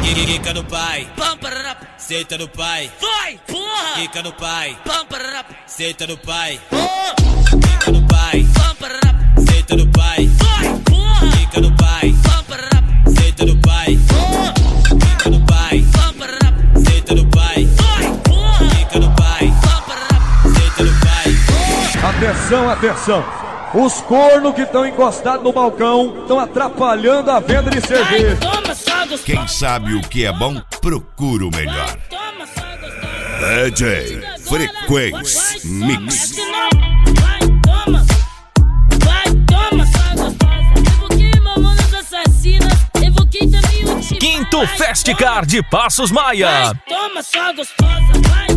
Quica no pai, senta no pai, vai, porra! Quica no pai, senta no pai, quica no pai, senta no pai, vai, porra! Quica no pai, senta no pai, quica no pai, senta no pai, vai, porra! Quica no pai, senta no pai. Atenção, atenção! Os cornos que estão encostados no balcão estão atrapalhando a venda de cerveja. Quem sabe o que é bom, procura o melhor. DJ Frequência Mix. Quinto Festicar de Passos Maia. Toma só gostosa, vai.